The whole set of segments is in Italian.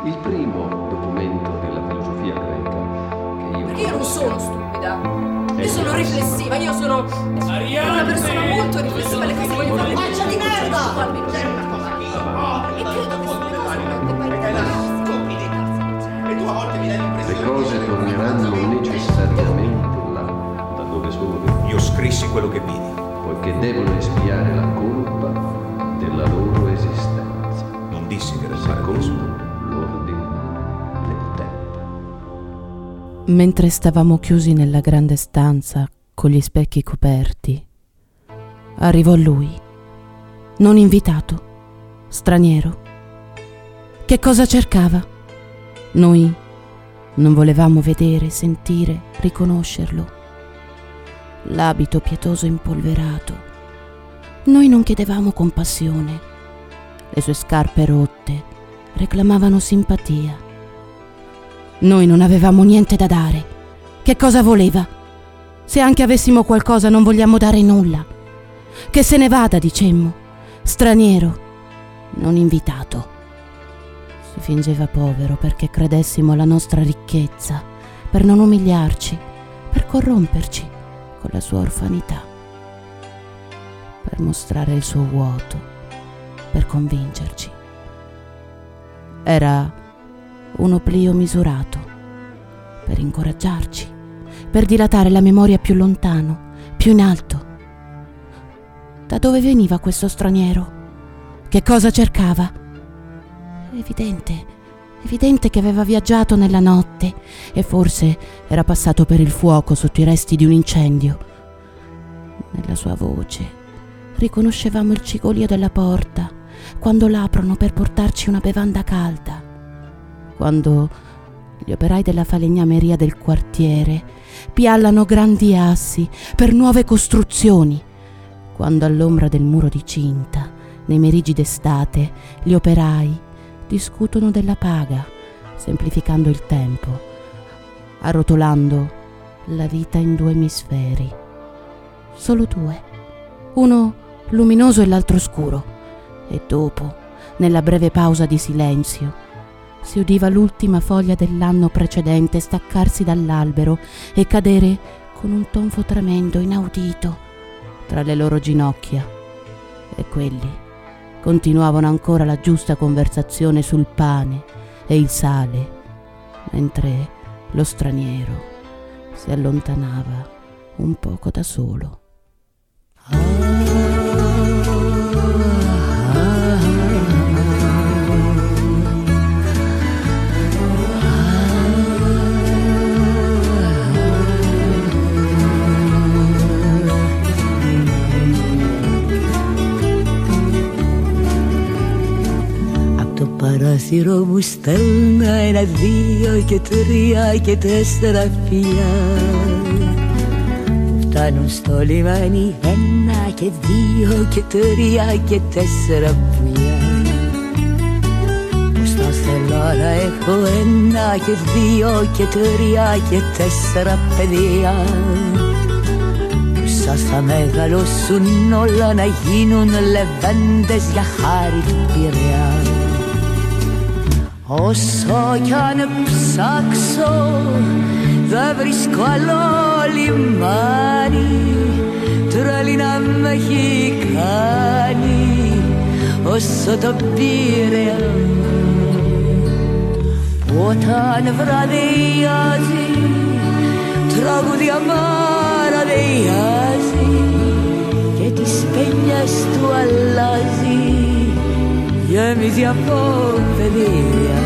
Il primo documento della filosofia greca che io... Perché io non sono stupida. Io sono riflessiva, io sono una persona molto riflessiva, le cose voglio fare. Faccia di merda! C'è una cosa che io... E credo che E tu a volte mi dai l'impressione... Le cose torneranno necessariamente là, da dove sono venute. Io scrissi quello che vidi. Poiché devono espiare la colpa della loro esistenza. Non dissi che era il paradiso. Secondo l'ordine del tempo. Mentre stavamo chiusi nella grande stanza con gli specchi coperti, arrivò lui, non invitato, straniero. Che cosa cercava? Noi non volevamo vedere, sentire, riconoscerlo. L'abito pietoso impolverato. Noi non chiedevamo compassione. Le sue scarpe rotte reclamavano simpatia. Noi non avevamo niente da dare. Che cosa voleva? Se anche avessimo qualcosa non vogliamo dare nulla. Che se ne vada, dicemmo. Straniero, non invitato. Si fingeva povero perché credessimo alla nostra ricchezza, per non umiliarci, per corromperci con la sua orfanità, per mostrare il suo vuoto, per convincerci. Era un oblio misurato, per incoraggiarci, per dilatare la memoria più lontano, più in alto. Da dove veniva questo straniero? Che cosa cercava? Evidente che aveva viaggiato nella notte e forse era passato per il fuoco sotto i resti di un incendio. Nella sua voce riconoscevamo il cigolio della porta quando l'aprono per portarci una bevanda calda, quando gli operai della falegnameria del quartiere piallano grandi assi per nuove costruzioni, quando all'ombra del muro di cinta, nei meriggi d'estate, gli operai discutono della paga, semplificando il tempo, arrotolando la vita in due emisferi. Solo due, uno luminoso e l'altro scuro, e dopo, nella breve pausa di silenzio, si udiva l'ultima foglia dell'anno precedente staccarsi dall'albero e cadere con un tonfo tremendo inaudito tra le loro ginocchia, e quelli continuavano ancora la giusta conversazione sul pane e il sale, mentre lo straniero si allontanava un poco da solo. Παράθυρο μου στέλνα 1, 2 και 3 και 4 φιλιά που φτάνουν στο λιμάνι 1 και 2 και 3 και 4 πουλιά που στο θέλω να έχω 1 και 2 και 3 και 4 παιδιά που σας θα μεγαλώσουν όλα να γίνουν λεβέντες για χάρη του Πειραιά. Όσο κι αν ψάξω δεν βρίσκω άλλο λιμάνι τρέλη να με έχει κάνει όσο το Πειραιά που όταν βραδιάζει τραγούδια μαραδιάζει και τις παινιές του αλλάζει γέμιζε από παιδεία.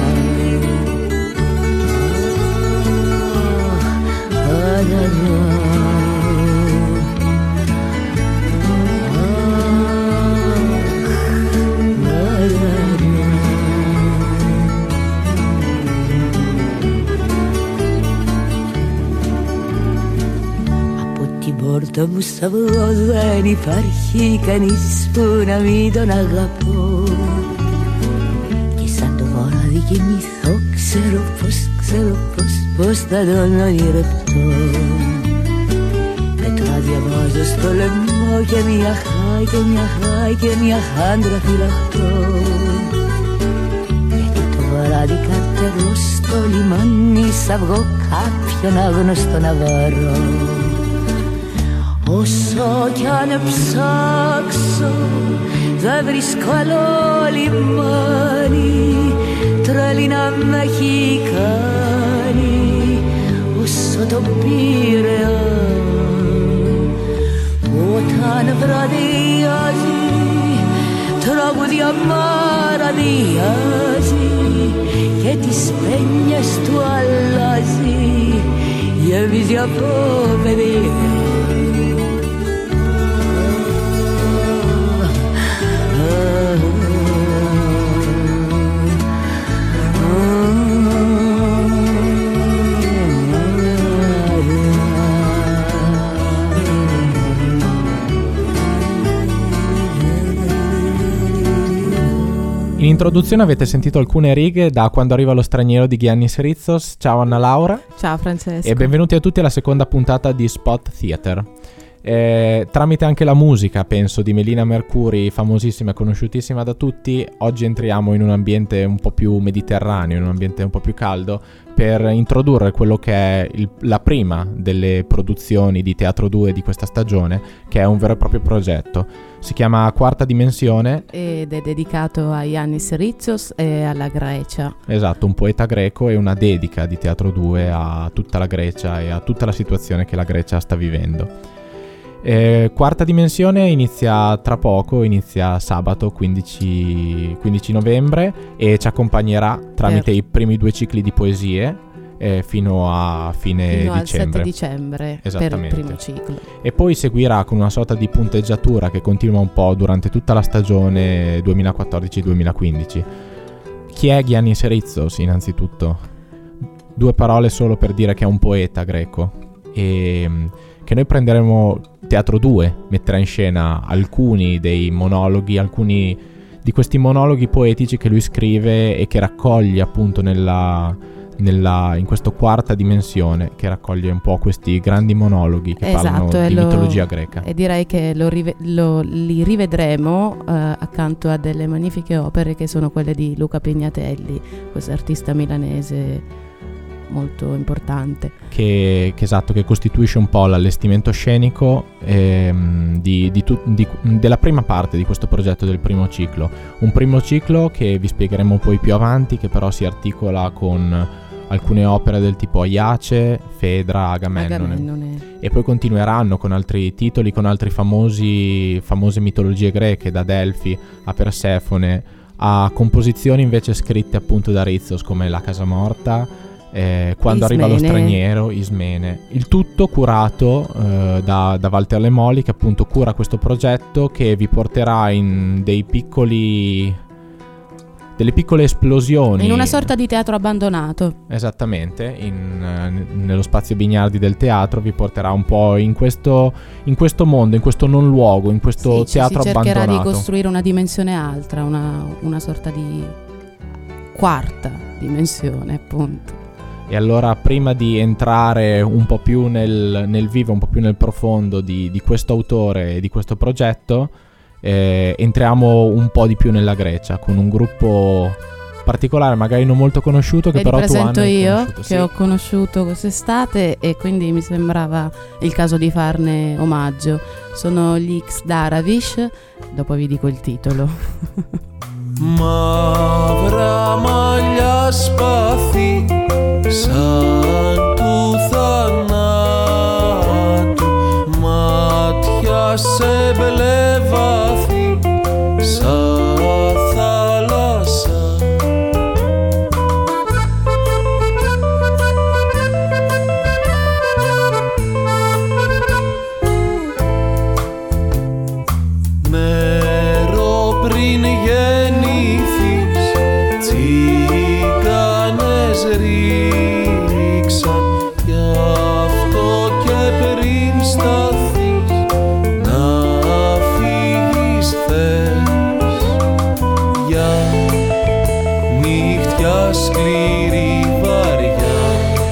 Από την πόρτα μου στα βγω δεν υπάρχει κανείς που να μην τον αγαπώ. Κοιμηθώ, ξέρω πως θα τον ονειρευτώ. Μετά διαβάζω στο λαιμό και μια χάη και μια χάντρα φυλαχτώ. Γιατί το βράδυ λιμάνι θα βγω κάποιον άγνωστο ναυαρό. Όσο κι αν ψάξω δεν βρίσκω άλλο λιμάνι, τρέλη να μ' έχει κάνει όσο το Πειραιά. Όταν βραδιάζει τραγούδια μαραδιάζει και τις πένιες του αλλάζει, γεμίζει από παιδιά. In introduzione avete sentito alcune righe da Quando arriva lo straniero di Giannis Rizos. Ciao Anna Laura. Ciao Francesco. E benvenuti a tutti alla seconda puntata di Spot Theater. Tramite anche la musica, penso, di Melina Mercuri, famosissima e conosciutissima da tutti, oggi entriamo in un ambiente un po' più mediterraneo, in un ambiente un po' più caldo, per introdurre quello che è la prima delle produzioni di Teatro 2 di questa stagione, che è un vero e proprio progetto. Si chiama Quarta Dimensione ed è dedicato a Giannis Rizos e alla Grecia. Esatto, un poeta greco, e una dedica di Teatro 2 a tutta la Grecia e a tutta la situazione che la Grecia sta vivendo. Quarta Dimensione inizia tra poco, inizia sabato 15 novembre e ci accompagnerà tramite i primi 2 cicli di poesie fino a fine fino dicembre. Al 7 dicembre per il primo ciclo. E poi seguirà con una sorta di punteggiatura che continua un po' durante tutta la stagione 2014-2015. Chi è Giannis Rizos innanzitutto? 2 parole solo per dire che è un poeta greco e che noi prenderemo. Teatro 2 metterà in scena alcuni dei monologhi, alcuni di questi monologhi poetici che lui scrive e che raccoglie appunto in questa quarta dimensione, che raccoglie un po' questi grandi monologhi che parlano di mitologia greca. E direi che li rivedremo accanto a delle magnifiche opere che sono quelle di Luca Pignatelli, questo artista milanese molto importante, che costituisce un po' l'allestimento scenico della prima parte di questo progetto del primo ciclo. Un primo ciclo che vi spiegheremo poi più avanti, che però si articola con alcune opere del tipo Aiace, Fedra, Agamennone. E poi continueranno con altri titoli, con altri famose mitologie greche, da Delfi a Persefone, a composizioni invece scritte appunto da Rizos come La Casa Morta, Quando arriva lo straniero, Ismene. Il tutto curato da Walter Lemoli, che appunto cura questo progetto, che vi porterà in delle piccole esplosioni, in una sorta di teatro abbandonato. Esattamente, nello spazio Bignardi del teatro vi porterà un po' in questo mondo, in questo non luogo, in questo teatro abbandonato. Si cercherà di costruire una dimensione altra, una sorta di quarta dimensione, appunto. E allora, prima di entrare un po' più nel vivo, un po' più nel profondo di questo autore e di questo progetto, entriamo un po' di più nella Grecia con un gruppo particolare, magari non molto conosciuto, che però tu hai conosciuto. Io che ho conosciuto quest'estate, e quindi mi sembrava il caso di farne omaggio. Sono gli Xdaravish, dopo vi dico il titolo. Μαύρα μαλλιά σπαθί σαν του θανάτου, μάτια σε μπλε βαθύ σαν θάλασσα. Μέρο πριν γεννηθείς, τσίγκανες ρίξαν, γι' αυτό και πριν σταθείς να φύγεις θες. Για νύχτια σκληρή βαριά,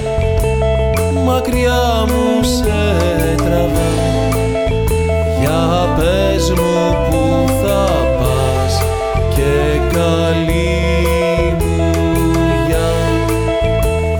μακριά μου σε τραβά. Για πες μου που θα πας και καλή μου γεια.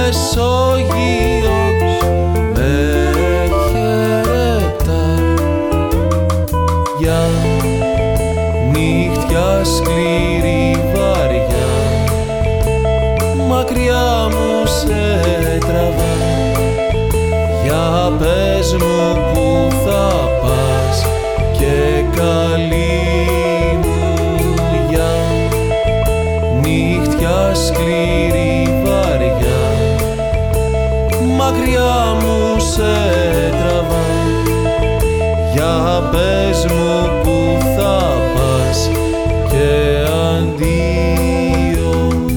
Μεσόγειος με χαιρετά για νύχτια σκληρή βαριά, μακριά μου σε τραβά. Για πες μου που θα πας και καλή μου για νύχτια σκληρή βαριά, μακριά μου σε τραβά. Για πες μου που θα πας και αντίο.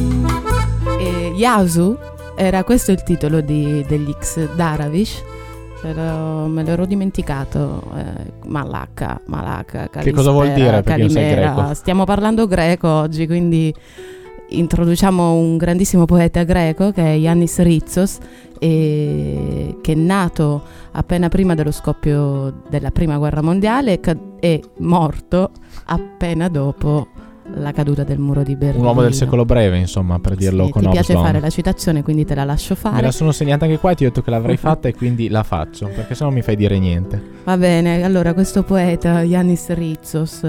Yasu, era questo il titolo degli X Daravish. Me l'ero dimenticato. Malaka, Calistera, che cosa vuol dire? Perché non sei greco. Stiamo parlando greco oggi, quindi introduciamo un grandissimo poeta greco che è Yannis Ritsos, che è nato appena prima dello scoppio della prima guerra mondiale e è morto appena dopo la caduta del muro di Berlino. Un uomo del secolo breve, insomma, per dirlo sì, con ti piace Obsbon. fare la citazione, quindi te la lascio fare. Me la sono segnata anche qua e ti ho detto che l'avrei fatta e quindi la faccio, perché sennò mi fai dire niente. Va bene, allora questo poeta Yannis Ritsos,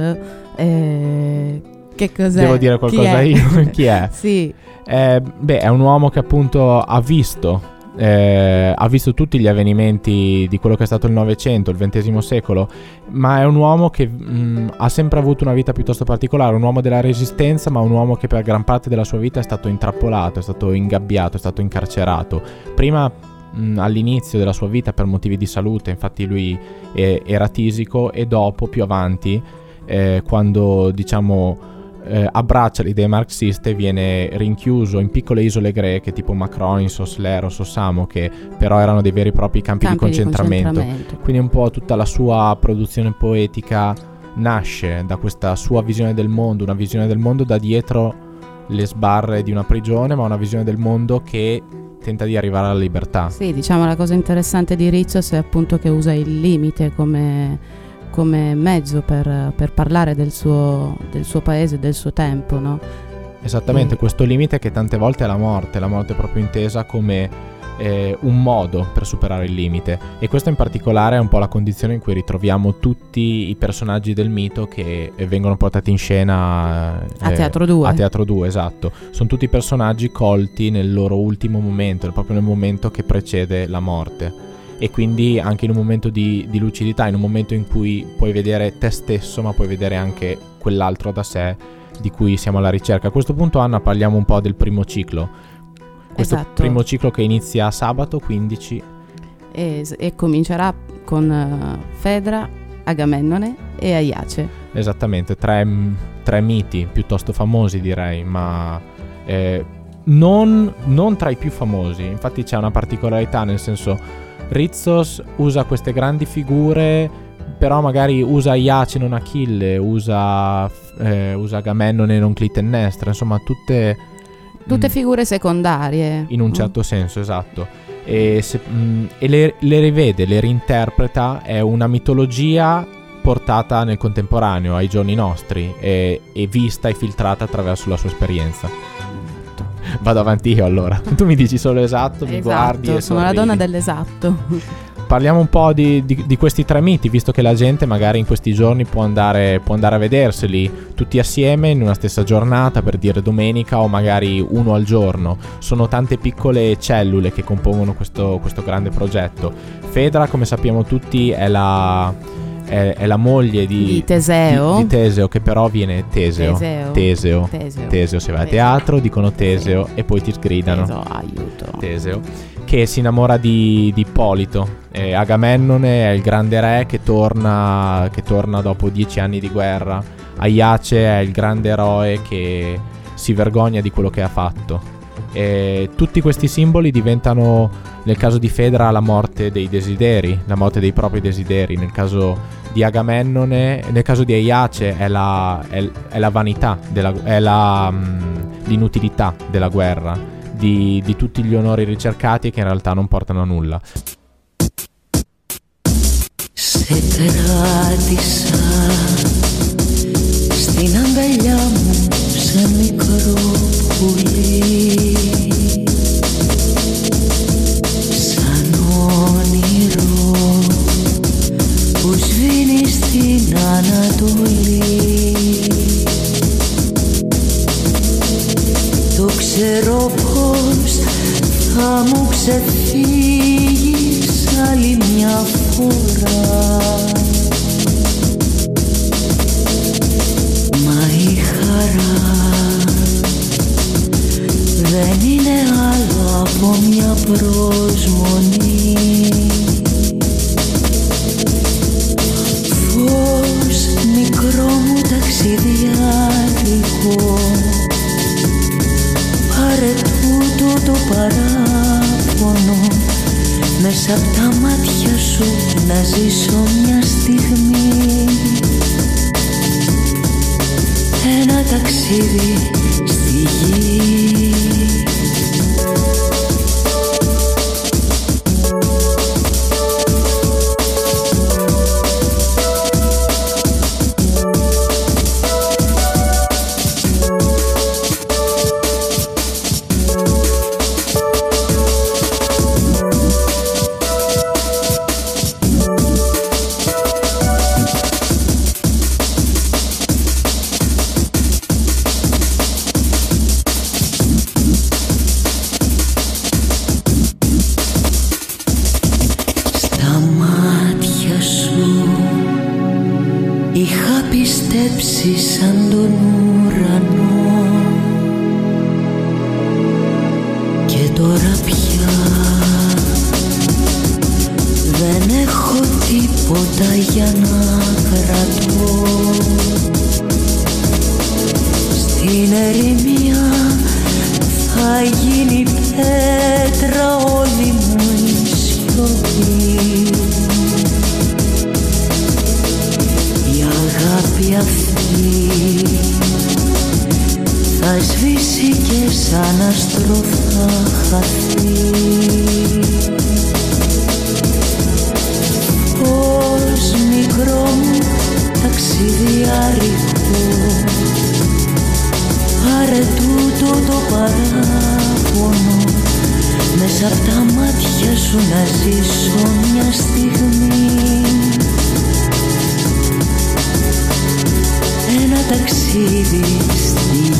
che cos'è? Devo dire qualcosa io? Chi è? Sì. È un uomo che appunto ha visto tutti gli avvenimenti di quello che è stato il Novecento, il XX secolo, ma è un uomo che ha sempre avuto una vita piuttosto particolare, un uomo della resistenza, ma un uomo che per gran parte della sua vita è stato intrappolato, è stato ingabbiato, è stato incarcerato. Prima all'inizio della sua vita per motivi di salute, infatti lui era tisico, e dopo più avanti quando diciamo abbraccia le idee marxiste, viene rinchiuso in piccole isole greche tipo Makronissos, Leros o Samo, che però erano dei veri e propri campi di concentramento. Quindi un po' tutta la sua produzione poetica nasce da questa sua visione del mondo, una visione del mondo da dietro le sbarre di una prigione, ma una visione del mondo che tenta di arrivare alla libertà. Sì, diciamo la cosa interessante di Ritsos è appunto che usa il limite come mezzo per parlare del suo paese, del suo tempo, no? Esattamente, questo limite che tante volte è la morte proprio intesa come un modo per superare il limite, e questo in particolare è un po' la condizione in cui ritroviamo tutti i personaggi del mito che vengono portati in scena a Teatro 2. A Teatro 2, esatto. Sono tutti personaggi colti nel loro ultimo momento, proprio nel momento che precede la morte. E quindi anche in un momento di lucidità, in un momento in cui puoi vedere te stesso, ma puoi vedere anche quell'altro da sé di cui siamo alla ricerca. A questo punto, Anna, parliamo un po' del primo ciclo. Questo primo ciclo che inizia sabato 15 e comincerà con Fedra, Agamennone e Aiace. Esattamente, tre miti piuttosto famosi, direi, ma non tra i più famosi. Infatti c'è una particolarità, nel senso Ritsos usa queste grandi figure, però magari usa Aiace non Achille, usa Agamennone non Clitennestra, insomma tutte figure secondarie in un certo senso, esatto, e le rivede, le reinterpreta. È una mitologia portata nel contemporaneo, ai giorni nostri, e vista e filtrata attraverso la sua esperienza. Vado avanti io allora. Tu mi dici solo esatto, mi guardi e sono la donna dell'esatto. Parliamo un po' di questi tre miti, visto che la gente magari in questi giorni può andare a vederseli tutti assieme in una stessa giornata, per dire domenica, o magari uno al giorno. Sono tante piccole cellule che compongono questo grande progetto. Fedra, come sappiamo tutti, è la moglie di Teseo. Di Teseo, che però viene Teseo. Se vai a teatro dicono Teseo e poi ti gridano Teseo, che si innamora di Ippolito. Agamennone è il grande re che torna dopo 10 anni di guerra. Aiace è il grande eroe che si vergogna di quello che ha fatto. Tutti questi simboli diventano, nel caso di Fedra, la morte dei desideri, la morte dei propri desideri. Nel caso di Agamennone, nel caso di Aiace è la vanità, l'inutilità della guerra, di tutti gli onori ricercati che in realtà non portano a nulla. Σε τράτησα στην αγκαλιά μου σε μικρό πουλί να μου ξεφύγεις άλλη μια φορά. Μα η χαρά δεν είναι άλλο από μια προσμονή. Φως μικρό μου ταξιδιάρικο, πάρε τούτο το παράπονο μέσα απ' τα μάτια σου να ζήσω μια στιγμή. Ένα ταξίδι στη γη. Σαν τον ουρανό και τώρα πια δεν έχω τίποτα για να κρατώ. Στην ερημιά θα γίνει πέτρα όλη μου η σιωπή. Η αγάπη αυτή θα σβήσει και σαν άστρο θα χαθεί. Ως μικρό μου ταξιδιάρικο, πάρε τούτο το παράπονο μέσα απ' τα μάτια σου να ζήσω μια στιγμή. Ένα ταξίδι στη γη.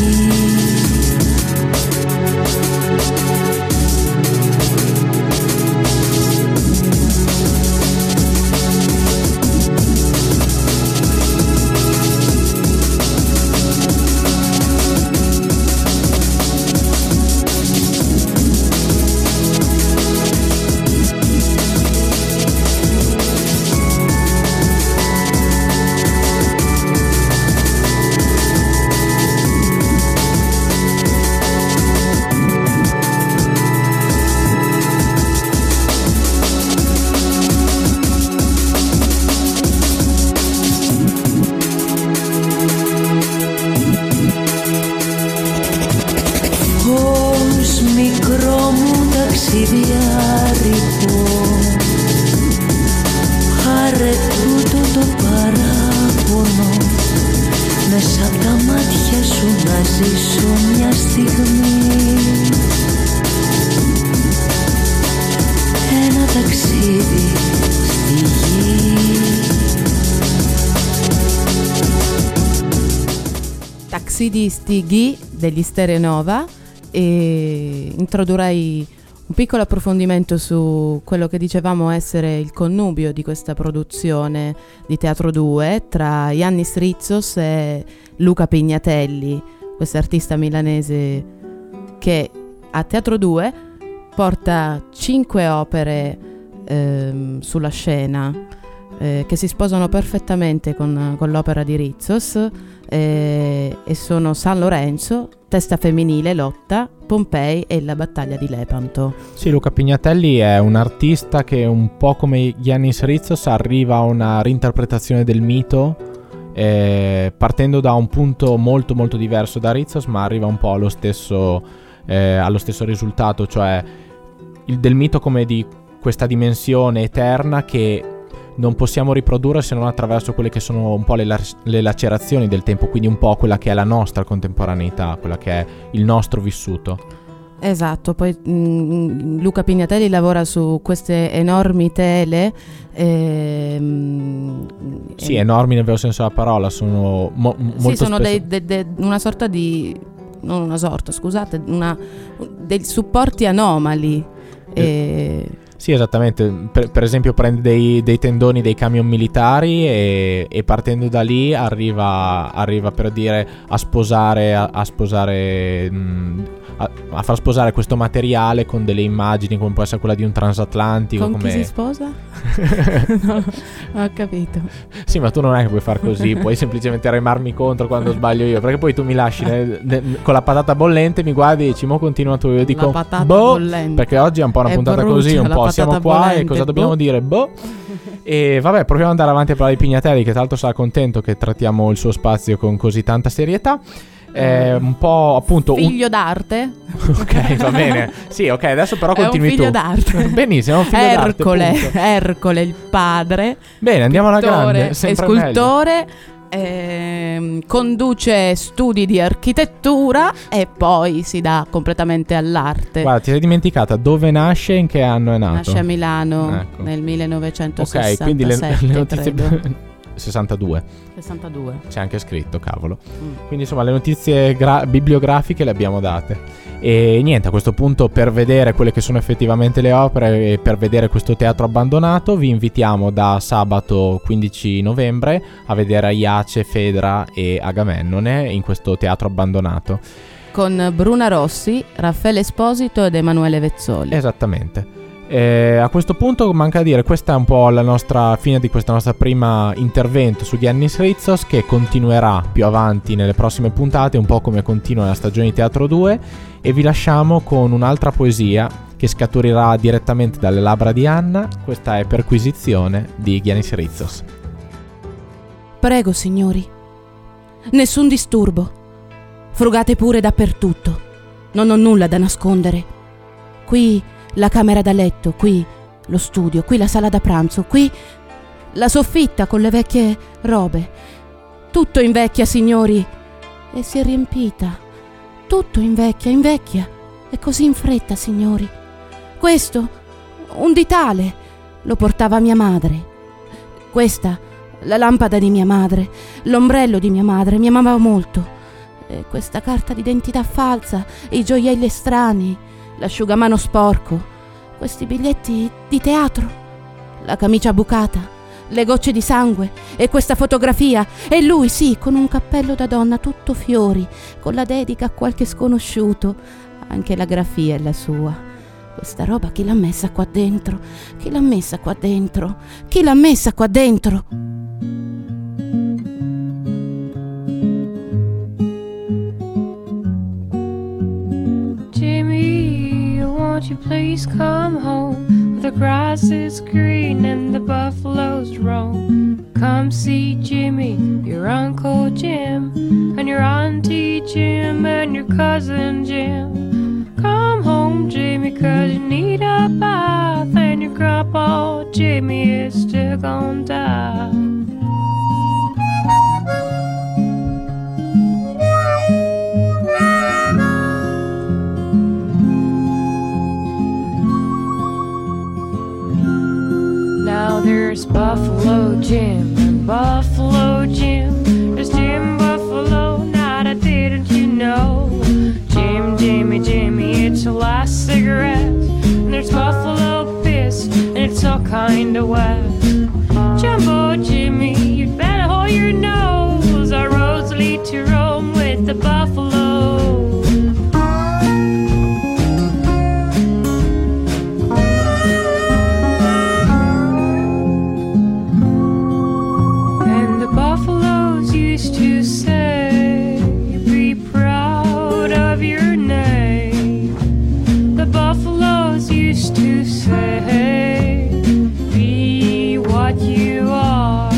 Di Stighi degli Stereonova, e introdurrei un piccolo approfondimento su quello che dicevamo essere il connubio di questa produzione di Teatro 2 tra Yannis Ritsos e Luca Pignatelli, questo artista milanese che a Teatro 2 porta 5 opere sulla scena che si sposano perfettamente con l'opera di Ritsos. E sono San Lorenzo, Testa femminile, Lotta, Pompei e La battaglia di Lepanto. Sì, Luca Pignatelli è un artista che un po' come Yannis Ritsos arriva a una reinterpretazione del mito, partendo da un punto molto molto diverso da Ritsos, ma arriva un po' allo stesso risultato, cioè del mito come di questa dimensione eterna che non possiamo riprodurre se non attraverso quelle che sono un po' le lacerazioni del tempo, quindi un po' quella che è la nostra contemporaneità, quella che è il nostro vissuto. Esatto, poi Luca Pignatelli lavora su queste enormi tele. Sì, enormi nel vero senso della parola, sono sì, sono una sorta di non una sorta, scusate, dei supporti anomali. Sì, esattamente. Per esempio prende dei tendoni dei camion militari e partendo da lì arriva per dire a far sposare questo materiale con delle immagini come può essere quella di un transatlantico. Con chi si sposa? No, ho capito. Sì, ma tu non è che puoi far così, puoi semplicemente remarmi contro quando sbaglio io, perché poi tu mi lasci con la patata bollente, mi guardi e dici mo continua tu, io dico bollente, perché oggi è un po' una puntata così, un po' siamo qua bollente, e cosa dobbiamo dire? E vabbè, proviamo ad andare avanti a parlare di Pignatelli, che tra l'altro sarà contento che trattiamo il suo spazio con così tanta serietà. Un po' appunto figlio d'arte. Ok, va bene. Sì, ok, adesso però continui tu. È un figlio d'arte. Benissimo, è un figlio d'arte. Ercole il padre. Bene, andiamo alla grande. È scultore. Conduce studi di architettura e poi si dà completamente all'arte. Guarda, ti sei dimenticata dove nasce e in che anno è nato? Nasce a Milano, ecco, nel 1967. Ok, quindi le notizie 62. C'è anche scritto, cavolo. Quindi insomma le notizie bibliografiche le abbiamo date. E niente, a questo punto, per vedere quelle che sono effettivamente le opere e per vedere questo teatro abbandonato, vi invitiamo da sabato 15 novembre a vedere Aiace, Fedra e Agamennone in questo teatro abbandonato con Bruna Rossi, Raffaele Esposito ed Emanuele Vezzoli. Esattamente. A questo punto manca da dire, questa è un po' la nostra fine di questa nostra prima intervento su Giannis Rizos, che continuerà più avanti nelle prossime puntate, un po' come continua la stagione di Teatro 2, e vi lasciamo con un'altra poesia che scaturirà direttamente dalle labbra di Anna. Questa è Perquisizione di Giannis Rizos. Prego, signori, nessun disturbo, frugate pure dappertutto, non ho nulla da nascondere. Qui la camera da letto, qui lo studio, qui la sala da pranzo, qui la soffitta con le vecchie robe. Tutto invecchia, signori, e si è riempita. Tutto invecchia, e così in fretta, signori. Questo, un ditale, lo portava mia madre. Questa, la lampada di mia madre, l'ombrello di mia madre, mi amava molto. E questa carta d'identità falsa, i gioielli strani, l'asciugamano sporco, questi biglietti di teatro, la camicia bucata, le gocce di sangue e questa fotografia, e lui, sì, con un cappello da donna tutto fiori, con la dedica a qualche sconosciuto, anche la grafia è la sua. Questa roba chi l'ha messa qua dentro? Chi l'ha messa qua dentro? Chi l'ha messa qua dentro? Won't you please come home? The grass is green and the buffaloes roam. Come see Jimmy, your Uncle Jim, and your Auntie Jim, and your cousin Jim. Come home, Jimmy, 'cause you need a bath, and your grandpa Jimmy is still gonna die. Now there's Buffalo Jim and Buffalo Jim. There's Jim Buffalo, now that didn't you know? Jim, Jimmy, Jimmy, it's your last cigarette. And there's Buffalo Piss, and it's all kinda wet. Jumbo Jimmy, you'd better hold your nose. Our roads lead to Rome with the buffalo. To say, be proud of your name. The buffaloes used to say, be what you are.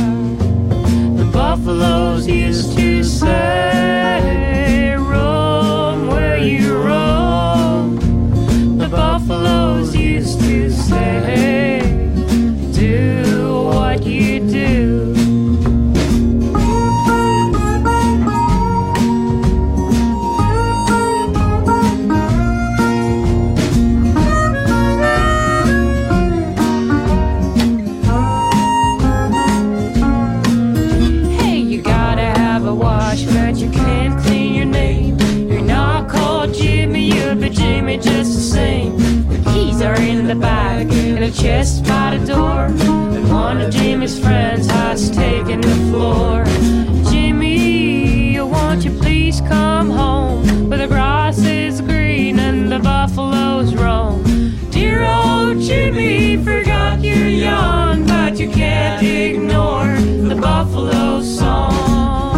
a chest by the door, and one of Jimmy's friends has taken the floor. Jimmy, won't you please come home, where the grass is green and the buffaloes roam. Dear old Jimmy, forgot you're young, but you can't ignore the buffalo song.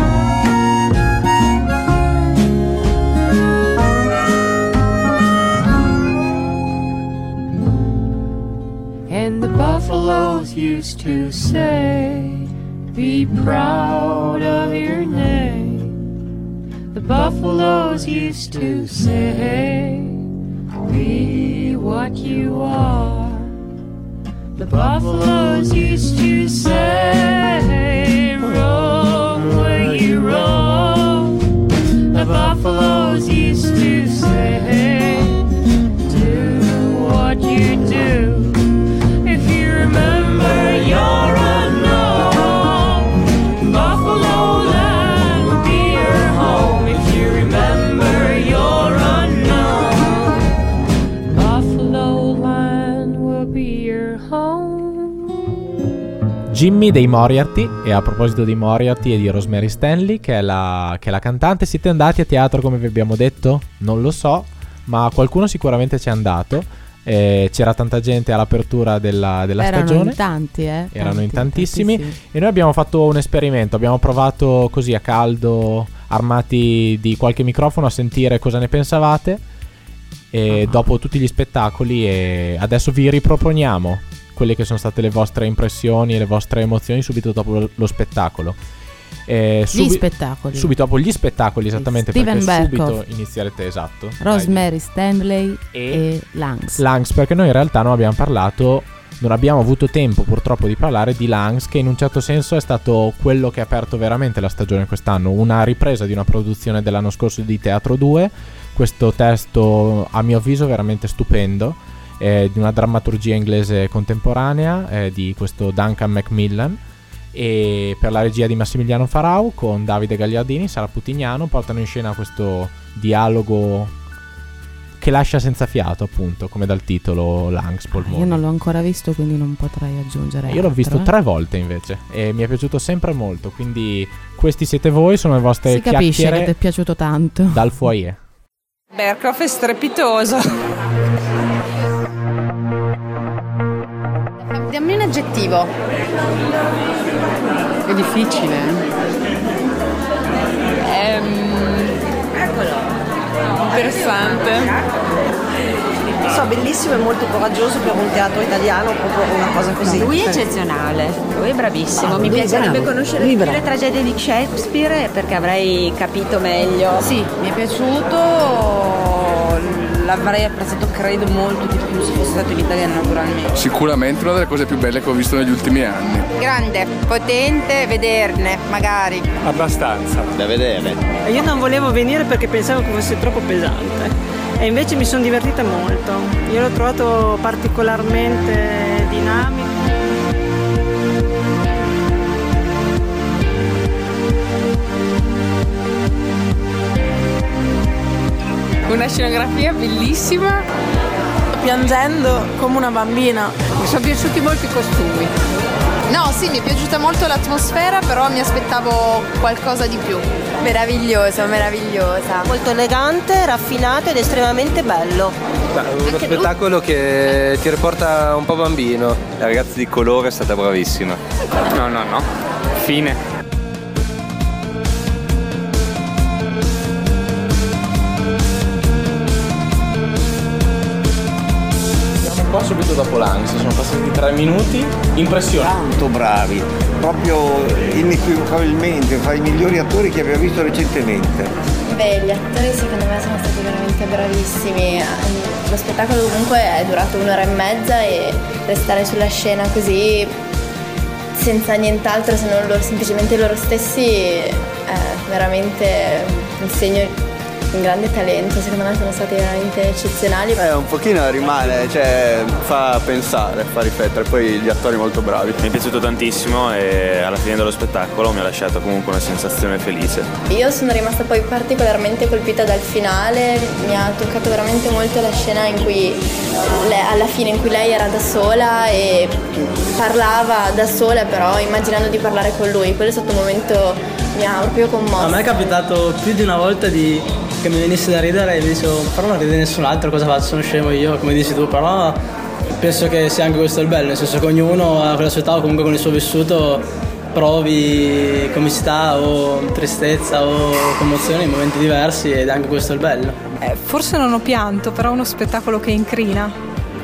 And the buffaloes used to say, be proud of your name. The buffaloes used to say, be what you are. The buffaloes used to say, roam where you roam. The buffaloes used to say, do what you do. If you remember your unknown, Buffalo Land will be your home. If you remember your unknown, Buffalo Land will be your home. Jimmy dei Moriarty. E a proposito di Moriarty e di Rosemary Stanley, che è la cantante, siete andati a teatro come vi abbiamo detto? Non lo so, ma qualcuno sicuramente ci è andato. C'era tanta gente all'apertura della stagione. Erano in tantissimi. E noi abbiamo fatto un esperimento. Abbiamo provato così a caldo, armati di qualche microfono, a sentire cosa ne pensavate. E dopo tutti gli spettacoli, e adesso vi riproponiamo quelle che sono state le vostre impressioni e le vostre emozioni subito dopo lo spettacolo. Subito dopo gli spettacoli, esattamente, Steven perché Berkoff, subito inizierete, esatto, Rosemary Stanley e Langs, perché noi in realtà non abbiamo avuto tempo purtroppo di parlare di Langs, che in un certo senso è stato quello che ha aperto veramente la stagione quest'anno, una ripresa di una produzione dell'anno scorso di Teatro 2, questo testo a mio avviso veramente stupendo, di una drammaturgia inglese contemporanea, di questo Duncan Macmillan, e per la regia di Massimiliano Farau, con Davide Gagliardini, Sara Putignano, portano in scena questo dialogo che lascia senza fiato, appunto, come dal titolo Langs Polmoni. Io non l'ho ancora visto, quindi non potrei aggiungere Io l'ho visto 3 volte invece e mi è piaciuto sempre molto, quindi questi siete voi, sono le vostre si capisce chiacchiere che ti è piaciuto tanto dal foyer. Berkoff è strepitoso. Dammi un aggettivo. È difficile. Interessante. So, bellissimo e molto coraggioso per un teatro italiano, proprio una cosa così. Lui è eccezionale, lui è bravissimo. Mi piacerebbe conoscere le tragedie di Shakespeare, perché avrei capito meglio. Sì, mi è piaciuto, l'avrei apprezzato credo molto di più se fosse stato in italiano, naturalmente. Sicuramente una delle cose più belle che ho visto negli ultimi anni. Grande, potente, vederne, magari. Abbastanza. Da vedere. Io non volevo venire perché pensavo che fosse troppo pesante. E invece mi sono divertita molto. Io l'ho trovato particolarmente dinamico. Una scenografia bellissima. Piangendo come una bambina. Mi sono piaciuti molto i costumi. No, sì, mi è piaciuta molto l'atmosfera, però mi aspettavo qualcosa di più. Meraviglioso, meravigliosa. Molto elegante, raffinato ed estremamente bello. Uno spettacolo che ti riporta un po' bambino. La ragazza di colore è stata bravissima. No. Fine. Qua subito dopo Langs, sono passati 3 minuti, impressionanti. Tanto bravi, proprio inequivocabilmente fra i migliori attori che abbiamo visto recentemente. Beh, gli attori secondo me sono stati veramente bravissimi. Lo spettacolo comunque è durato 1 ora e mezza e restare sulla scena così senza nient'altro se non semplicemente loro stessi è veramente un segno un grande talento, secondo me sono stati veramente eccezionali. Un pochino rimane, cioè fa pensare, fa riflettere, poi gli attori molto bravi. Mi è piaciuto tantissimo e alla fine dello spettacolo mi ha lasciato comunque una sensazione felice. Io sono rimasta poi particolarmente colpita dal finale, mi ha toccato veramente molto la scena in cui alla fine in cui lei era da sola e parlava da sola, però immaginando di parlare con lui. Quello è stato un momento, mi ha proprio commosso. A me è capitato più di una volta che mi venisse da ridere e mi dicevo, però non ride nessun altro, cosa faccio? Sono scemo io, come dici tu, però penso che sia anche questo il bello, nel senso che ognuno con la sua età o comunque con il suo vissuto provi comicità o tristezza o commozione in momenti diversi, ed è anche questo il bello. Forse non ho pianto, però è uno spettacolo che incrina.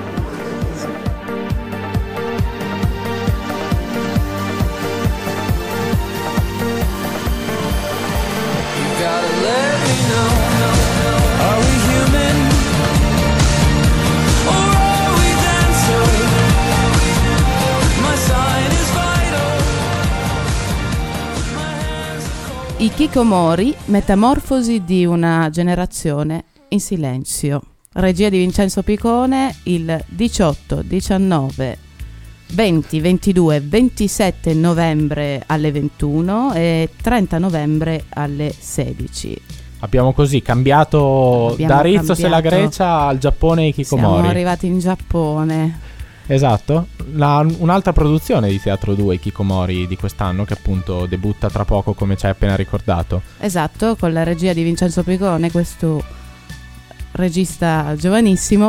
I Kikomori, metamorfosi di una generazione in silenzio. Regia di Vincenzo Picone il 18, 19, 20, 22, 27 novembre alle 21 e 30 novembre alle 16. Abbiamo così cambiato da Rizos e la Grecia al Giappone e i Kikomori. Siamo arrivati in Giappone. Esatto, un'altra produzione di Teatro 2, i Kikomori, di quest'anno, che appunto debutta tra poco, come ci hai appena ricordato. Esatto, con la regia di Vincenzo Picone, questo regista giovanissimo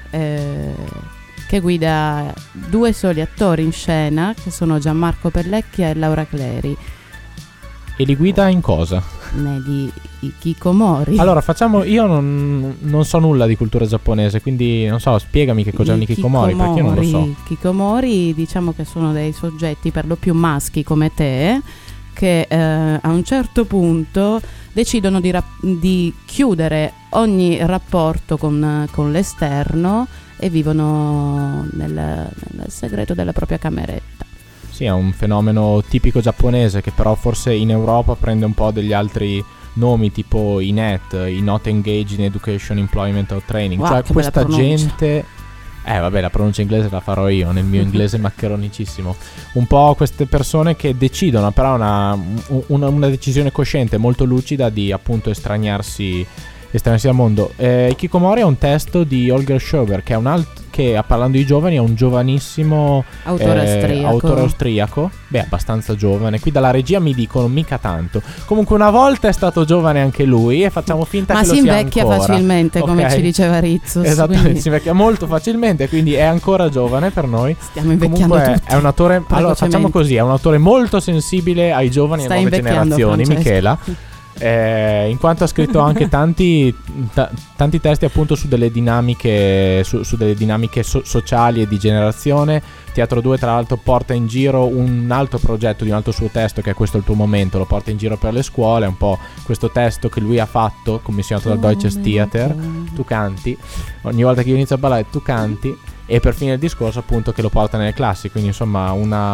che guida due soli attori in scena, che sono Gianmarco Pellecchia e Laura Cleri. E li guida in cosa? Negli Kikomori. Allora facciamo, io non so nulla di cultura giapponese, quindi non so, spiegami che cos'è un Kikomori, perché io non lo so. Kikomori, diciamo che sono dei soggetti per lo più maschi come te, che a un certo punto decidono di chiudere ogni rapporto con l'esterno e vivono nel segreto della propria cameretta. Sì, è un fenomeno tipico giapponese che però forse in Europa prende un po' degli altri nomi, tipo i NET, i Not Engaged in Education, Employment or Training. Wow, cioè questa gente... vabbè, la pronuncia inglese la farò io, nel mio inglese maccheronicissimo. Un po' queste persone che decidono, però una decisione cosciente, molto lucida, di appunto estraniarsi al mondo. Kikomori è un testo di Holger Schober, che è che parlando di giovani è un giovanissimo autore austriaco, abbastanza giovane. Qui dalla regia mi dicono mica tanto. Comunque una volta è stato giovane anche lui e facciamo finta che lo sia ancora. Ma si invecchia facilmente, come ci diceva Rizos. Esattamente, quindi si invecchia molto facilmente, quindi è ancora giovane per noi. Stiamo invecchiando comunque tutti. È un autore, allora facciamo così, è un autore molto sensibile ai giovani e nuove generazioni, Francesco. Michela. In quanto ha scritto anche tanti testi appunto su delle dinamiche sociali e di generazione. Teatro 2 tra l'altro porta in giro un altro progetto di un altro suo testo, che è Questo è il tuo momento, lo porta in giro per le scuole, un po' questo testo che lui ha fatto commissionato dal Deutsches Theater. Tu canti, ogni volta che io inizio a ballare tu canti, e per fine il discorso appunto che lo porta nelle classi, quindi insomma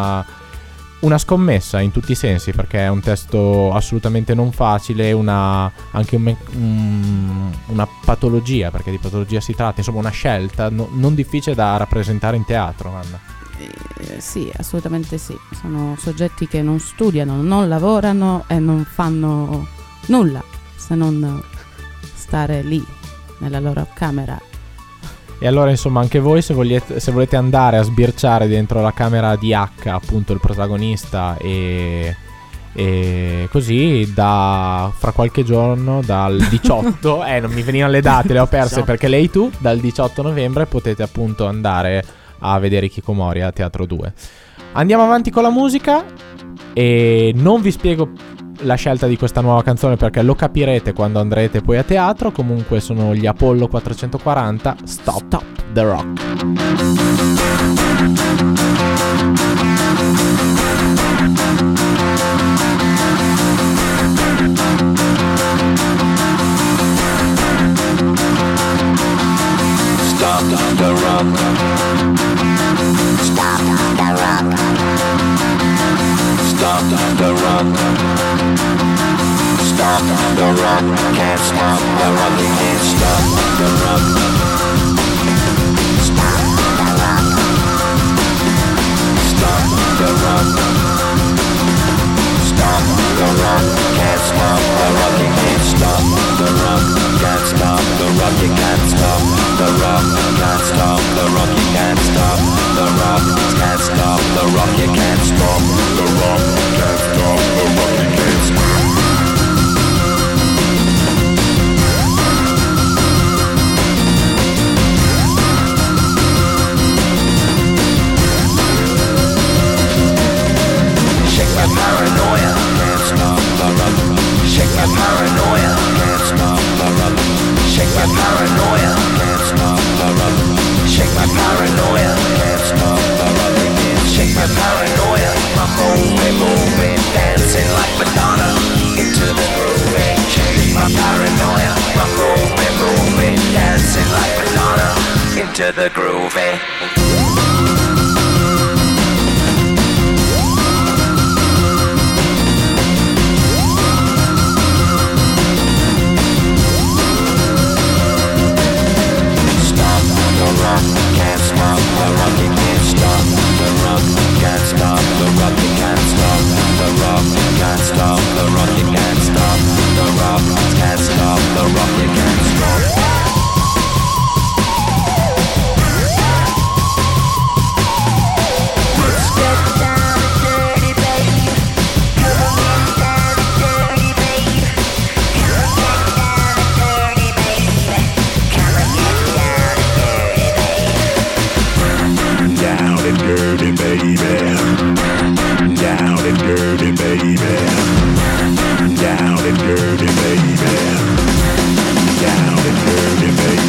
una scommessa in tutti i sensi, perché è un testo assolutamente non facile, anche una patologia, perché di patologia si tratta, insomma una scelta non difficile da rappresentare in teatro, Anna. Sì, assolutamente sì. Sono soggetti che non studiano, non lavorano e non fanno nulla se non stare lì nella loro camera. E allora insomma anche voi se volete andare a sbirciare dentro la camera di H, appunto il protagonista, e così fra qualche giorno, dal 18 non mi venivano le date, le ho perse perché dal 18 novembre potete appunto andare a vedere i Kikomori a Teatro 2. Andiamo avanti con la musica e non vi spiego la scelta di questa nuova canzone perché lo capirete quando andrete poi a teatro. Comunque sono gli Apollo 440, Stop the Rock. Stop the rock. Stop the rock. Stop the rock. stop the rock, can't stop the rock, you can't stop the rock. Stop the rock. Stop the rock. Stop the rock, can't stop the rock, you can't stop the rock, can't stop the rock, you can't stop the rock, can't stop the rock, you can't stop the rock, can't stop the rock, you can't stop the rock, can't stop the rock, you can't stop. Shake my paranoia, can't stop the rock. Shake my paranoia, can't stop the rock. Shake my paranoia, can't stop the rock. Shake my paranoia, can't stop the rock. Shake my paranoia, I'm moving, dancing like Madonna into the groove. Shake my paranoia, I'm moving, dancing like Madonna into the groove. Can't stop the rock, you can't stop the rock, can't stop the rock, you can't stop the rock, can't stop the rock, you can't stop the rock, can't stop the rock, you can't stop. Let's get down and dirty, babe. Come on, get down and dirty, babe. Come on, get down and dirty, babe. Come on, get down and dirty, babe. Down and dirty, baby. Down and dirty, baby. Down and dirty, baby. Down and dirty, baby.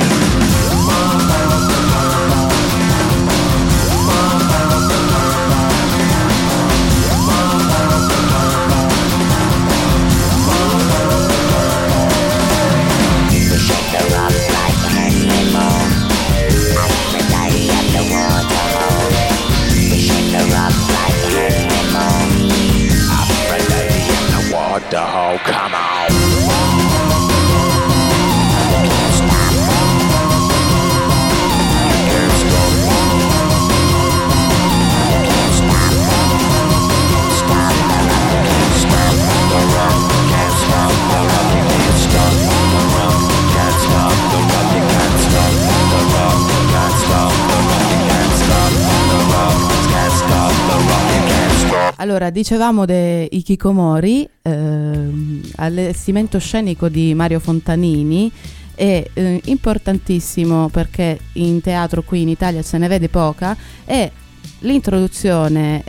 Shake her up like Henry Moore. Aphrodite at the waterhole. We shake her up like Henry Moore. Aphrodite at the waterhole, come on. You can't stop. You can't stop. You can't stop. Stop the rock, you can't stop the rock. Can't stop the rock, you can't stop the rock. Can't stop the rock, you can't stop the rock. Can't stop the rock, you can't stop the rock. Can't stop the rock, you can't stop. Allora, dicevamo dei Hikikomori, allestimento scenico di Mario Fontanini, è importantissimo perché in teatro qui in Italia se ne vede poca, è l'introduzione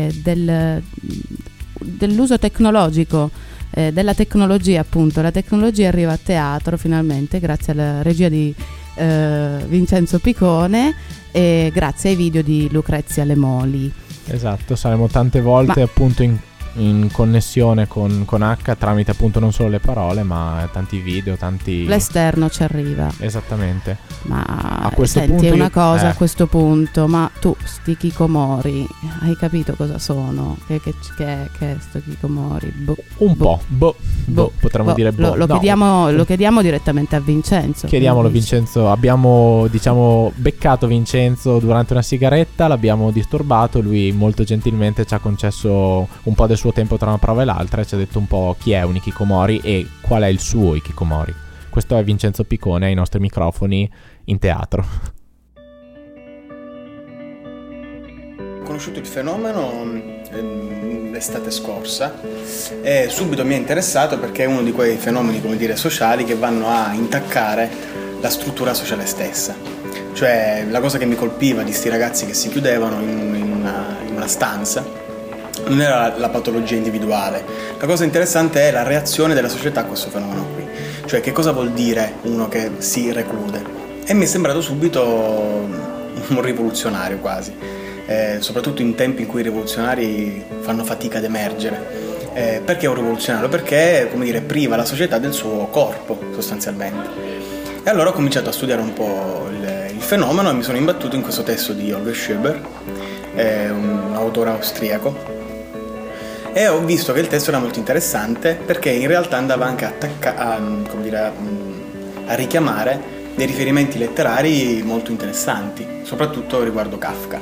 dell'uso tecnologico, della tecnologia appunto. La tecnologia arriva a teatro finalmente grazie alla regia di Vincenzo Piccone e grazie ai video di Lucrezia Lemoli. Esatto, saremo tante volte appunto in connessione con H tramite appunto non solo le parole ma tanti video, tanti... L'esterno ci arriva. Esattamente. Ma a questo senti punto una cosa a questo punto, ma tu sti Hikikomori hai capito cosa sono? Che è sto Hikikomori? Potremmo dire lo chiediamo direttamente a Vincenzo. Chiediamolo Vincenzo, abbiamo beccato Vincenzo durante una sigaretta, l'abbiamo disturbato, lui molto gentilmente ci ha concesso un po' del suo tempo tra una prova e l'altra e ci ha detto un po' chi è un Hikikomori e qual è il suo Hikikomori. Questo è Vincenzo Piccone ai nostri microfoni in teatro. Ho conosciuto il fenomeno l'estate scorsa e subito mi è interessato perché è uno di quei fenomeni, come dire, sociali che vanno a intaccare la struttura sociale stessa. Cioè la cosa che mi colpiva di sti ragazzi che si chiudevano in una stanza non era la patologia individuale, la cosa interessante è la reazione della società a questo fenomeno qui, cioè che cosa vuol dire uno che si reclude, e mi è sembrato subito un rivoluzionario quasi, soprattutto in tempi in cui i rivoluzionari fanno fatica ad emergere. Perché è un rivoluzionario? Perché, come dire, priva la società del suo corpo sostanzialmente. E allora ho cominciato a studiare un po' il fenomeno e mi sono imbattuto in questo testo di Olga Schöber, un autore austriaco, e ho visto che il testo era molto interessante perché in realtà andava anche a richiamare dei riferimenti letterari molto interessanti, soprattutto riguardo Kafka.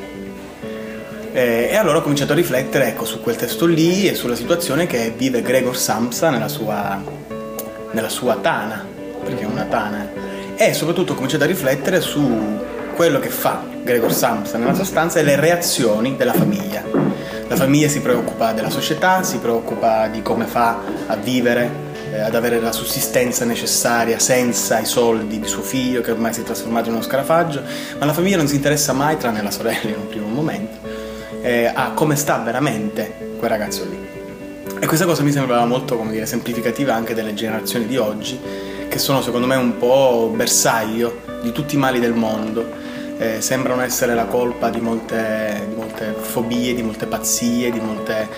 E allora ho cominciato a riflettere, ecco, su quel testo lì e sulla situazione che vive Gregor Samsa nella sua tana, perché è una tana, e soprattutto ho cominciato a riflettere su quello che fa Gregor Samsa nella sostanza e le reazioni della famiglia. La famiglia si preoccupa della società, si preoccupa di come fa a vivere, ad avere la sussistenza necessaria senza i soldi di suo figlio che ormai si è trasformato in uno scarafaggio, ma la famiglia non si interessa mai, tranne la sorella in un primo momento, a come sta veramente quel ragazzo lì. E questa cosa mi sembrava molto, semplificativa anche delle generazioni di oggi, che sono secondo me un po' bersaglio di tutti i mali del mondo. Sembrano essere la colpa di molte fobie, di molte pazzie, di molte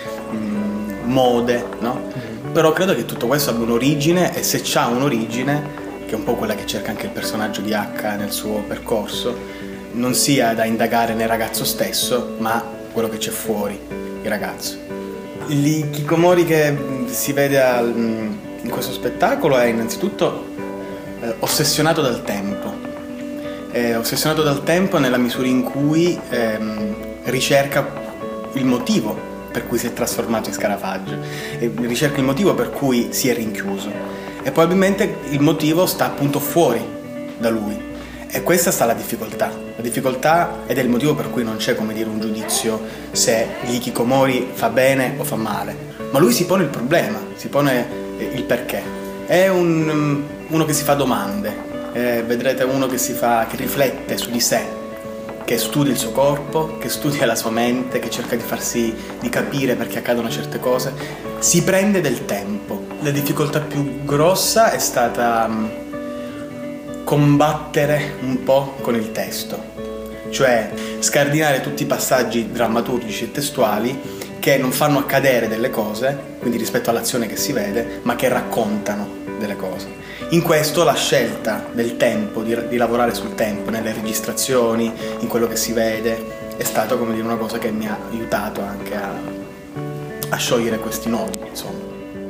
mode, no? Però credo che tutto questo abbia un'origine, e se c'ha un'origine, che è un po' quella che cerca anche il personaggio di H nel suo percorso, non sia da indagare nel ragazzo stesso, ma quello che c'è fuori il ragazzo. L'hikikomori che si vede in questo spettacolo è innanzitutto ossessionato dal tempo. Ossessionato dal tempo nella misura in cui ricerca il motivo per cui si è trasformato in scarafaggio, e ricerca il motivo per cui si è rinchiuso, e probabilmente il motivo sta appunto fuori da lui, e questa sta la difficoltà ed è il motivo per cui non c'è, un giudizio se l'hikikomori fa bene o fa male, ma lui si pone il problema, si pone il perché. È uno che si fa domande. Vedrete uno che riflette su di sé, che studia il suo corpo, che studia la sua mente, che cerca di capire perché accadono certe cose, si prende del tempo. La difficoltà più grossa è stata combattere un po' con il testo, cioè scardinare tutti i passaggi drammaturgici e testuali che non fanno accadere delle cose, quindi rispetto all'azione che si vede, ma che raccontano delle cose. In questo la scelta del tempo, di lavorare sul tempo, nelle registrazioni, in quello che si vede, è stata una cosa che mi ha aiutato anche a sciogliere questi nodi, insomma.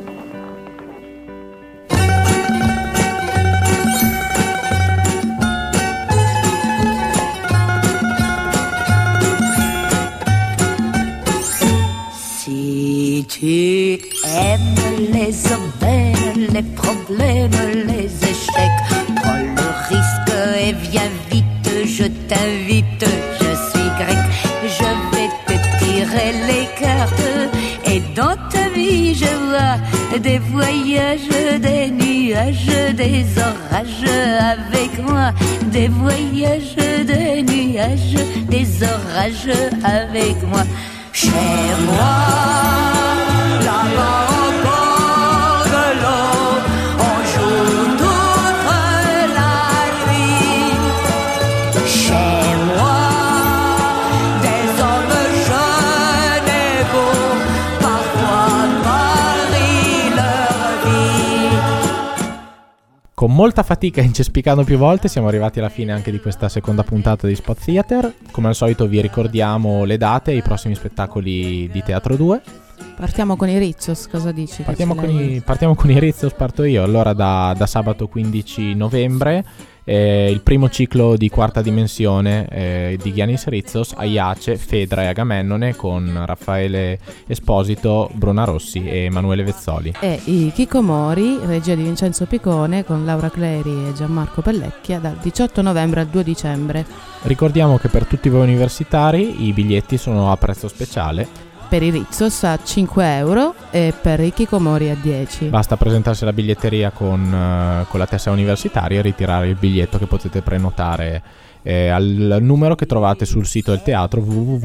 Si tu aimes les aubaines, les problèmes, les échecs, prends le risque et viens vite, je t'invite, je suis grec, je vais te tirer les cartes, et dans ta vie je vois des voyages, des nuages, des orages avec moi, des voyages, des nuages, des orages avec moi. Chez moi, là-bas au bord de l'eau, on joue toute la nuit. Chez moi, des hommes jeunes et beaux, parfois marient leur vie. Con molta fatica, incespicando più volte, siamo arrivati alla fine anche di questa seconda puntata di Spot Theater. Come al solito vi ricordiamo le date e i prossimi spettacoli di Teatro 2. Partiamo con i Rizzos, cosa dici? Partiamo con i Rizzos, parto io. Allora da sabato 15 novembre il primo ciclo di Quarta Dimensione di Giannis Rizzos, Aiace, Fedra e Agamennone, con Raffaele Esposito, Bruna Rossi e Emanuele Vezzoli. E i Hikikomori, regia di Vincenzo Picone, con Laura Cleri e Gianmarco Pellecchia, dal 18 novembre al 2 dicembre. Ricordiamo che per tutti voi universitari i biglietti sono a prezzo speciale. Per i Rizzos a 5 euro e per i Hikikomori a 10. Basta presentarsi alla biglietteria con la tessera universitaria e ritirare il biglietto, che potete prenotare al numero che trovate sul sito del teatro,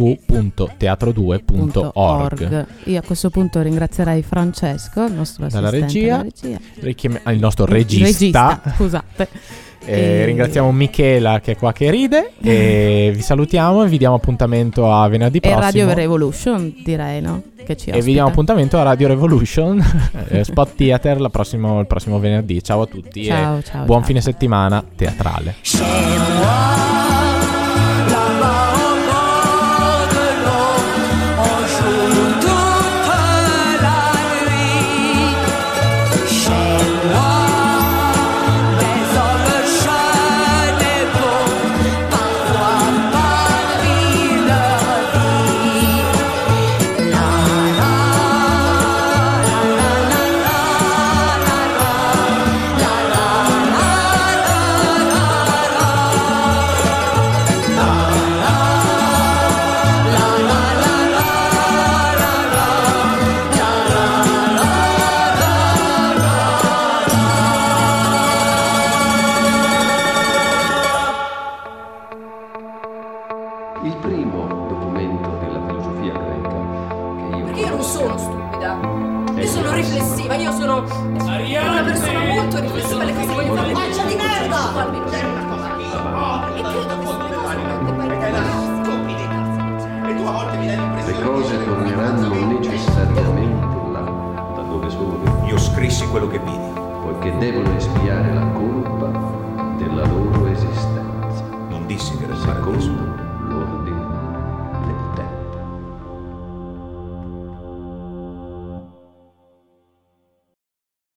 www.teatro2.org. Io a questo punto ringrazierei Francesco, il nostro assistente dalla regia. Il nostro regista. Scusate. Ringraziamo Michela che è qua che ride e vi salutiamo e vi diamo appuntamento a venerdì prossimo. E Radio Revolution, direi, no? Che ci ospita. E vi diamo appuntamento a Radio Revolution Spot Theater il prossimo venerdì. Ciao a tutti, ciao, e ciao, buon ciao. fine settimana teatrale. il primo documento della filosofia greca che io... Perché io non sono stupida, io sono riflessiva, io sono una persona molto riflessiva, le cose voglio fare. Faccia di merda! E credo che sulle cose le cose torneranno necessariamente là, da dove sono venute. Io scrissi quello che vidi. Poiché devono espiare la colpa